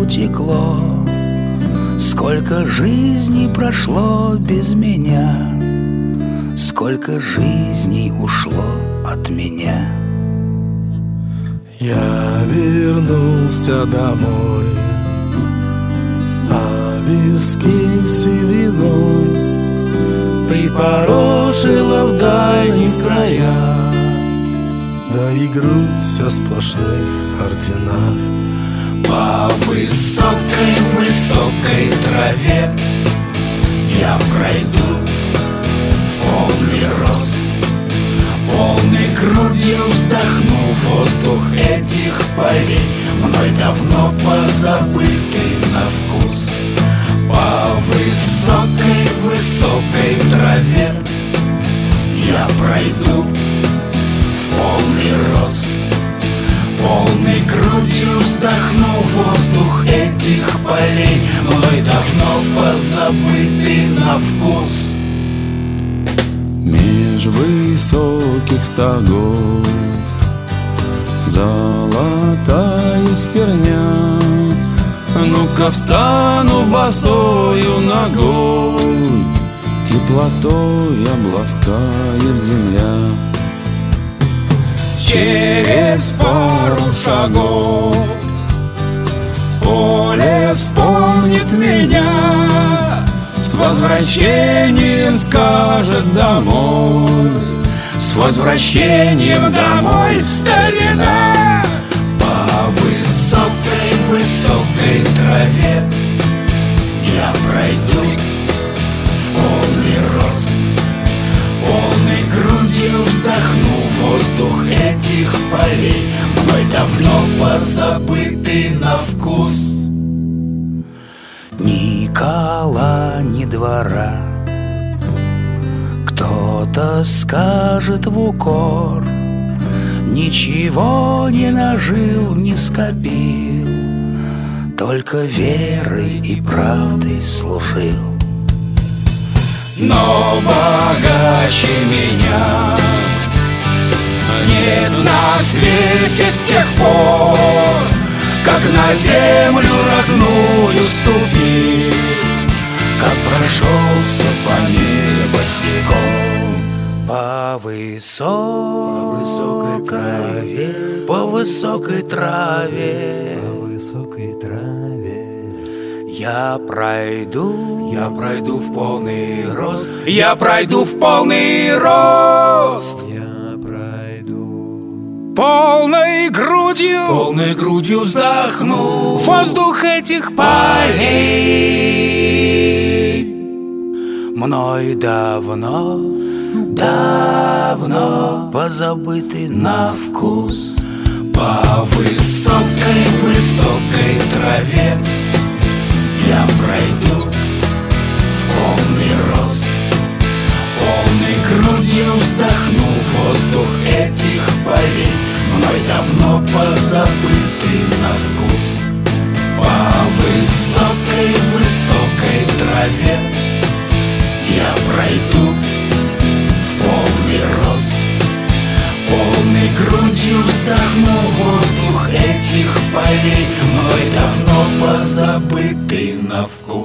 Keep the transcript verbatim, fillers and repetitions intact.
утекло, сколько жизней прошло без меня, сколько жизней ушло от меня. Я вернулся домой, а виски сединой припорошила в дальних краях, да и грудь вся в сплошных орденах. По высокой-высокой траве я пройду в полный рост, полной грудью вздохну воздух этих полей, мной давно позабытый на вкус. По высокой-высокой траве я пройду в полный рост, полной грудью вздохну воздух этих полей, мной давно позабытый на вкус. Меж высоких стогов золотая сперня, ну-ка встану босою ногой, теплотой обласкает земля. Через пару шагов поле вспомнит меня, с возвращением скажет домой, с возвращением домой, старина. По высокой-высокой траве я пройду в полный рост, полной грудью вздохну воздух этих полей, мной давно позабытый на вкус. Ни кола, ни двора, кто-то скажет в укор, ничего не нажил, не скопил, только верой и правдой служил. Но богаче меня нет на свете с тех пор, как на землю родную ступил, как прошелся по ней босиком. По высокой траве, по высокой траве, по высокой траве я пройду, я пройду в полный рост, я пройду в полный рост. Я пройду полной грудью, полной грудью вздохну воздух этих полей, мной давно, давно позабытый на вкус. По высокой-высокой траве я пройду в полный рост, полной грудью вздохну воздух этих полей, мной давно позабытый на вкус. По высокой-высокой траве я пройду в полный рост, полной грудью вздохну воздух этих полей, мной давно позабытый на вкус.